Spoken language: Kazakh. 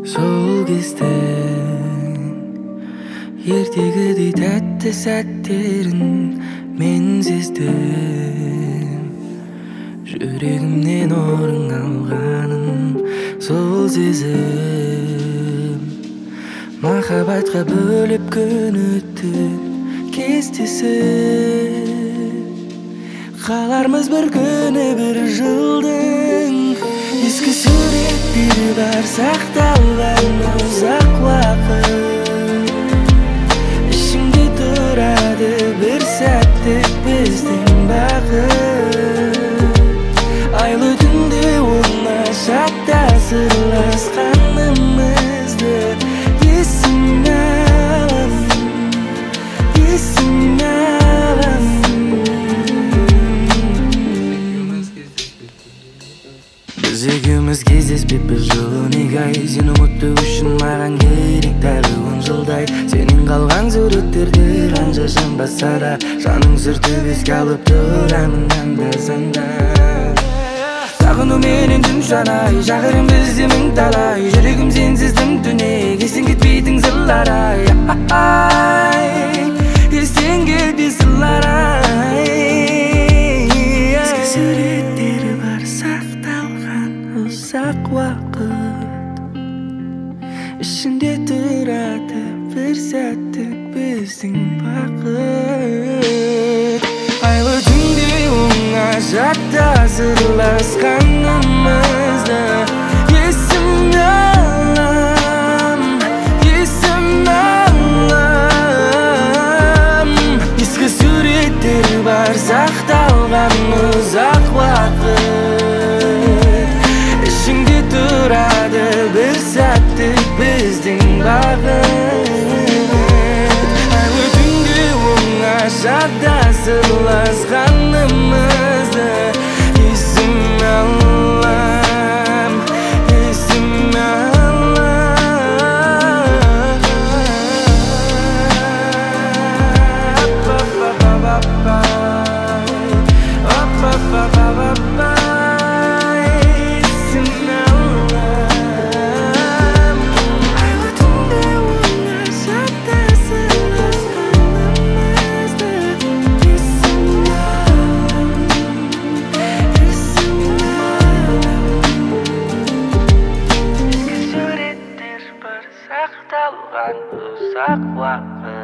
Сол кезден ертегідей тәтті сәттерін мен сездім. Жүрегімнен орын алғанын сол сезім. Махаббатқа бөліп күн өтті кестесі. Қалармыз бір күні бір жылдың. Ескі суреттері бар сақталған ұзақ уақыт. Ішімде тұрады бір сәттік біздің бақыт. Айлы түнде оңашада сырласқанымызды есіме алам, есіме алам. Біз екеуміз кездеспеп бір жыл неге ай. Сен ұмыту үшін маған керек тағы 10 жылдай. Сенің қалған суреттерді қанша жанбаса да жаның сүртіп еске алып тұрамын анда-санда. Сағыну менен түн жанай, шақырым бізде мың талай. Жүрегім сенсіздің түнек, естен кетпейтін сырлар ай. Естен кетпей сырлар ай. Ескі суреттері бар сақталған ұзақ уақыт. Ішінде тұрады бір сәттік біздің бақыт. Айлы түнде оңашада сырласқанымызды есіме алам, есіме алам. Ескі суреттер бар сақталған ұзақ уақыт. Ішіңде тұрады бір сәттік біздің бақыт. Айлы түнде оңашада сырласқанымызды есіме алам, есіме сақталған ұзақ уақыт.